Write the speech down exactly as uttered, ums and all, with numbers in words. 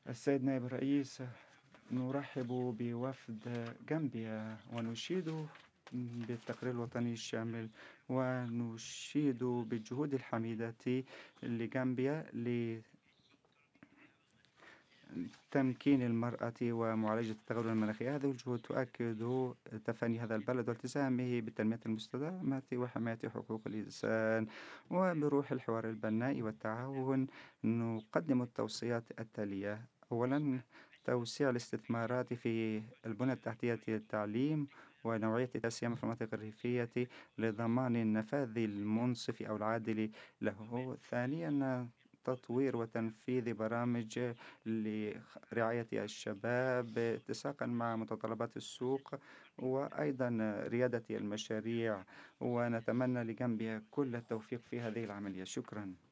السيد نائب الرئيس، نرحب بوفد غامبيا ونشيد بالتقرير الوطني الشامل، ونشيد بالجهود الحميدة لغامبيا تمكين المرأة ومعالجة التغير المناخي. هذه الجهود تؤكد تفاني هذا البلد والتزامه بالتنمية المستدامة وحماية حقوق الإنسان. وبروح الحوار البناء والتعاون نقدم التوصيات التالية: أولا، توسيع الاستثمارات في البنى التحتية للتعليم ونوعية لا سيما في المناطق الريفية لضمان النفاذ المنصف أو العادل له. ثانيا، تطوير وتنفيذ برامج لرعاية الشباب اتساقا مع متطلبات السوق، وأيضا ريادة المشاريع. ونتمنى لجنبها كل التوفيق في هذه العملية. شكرا.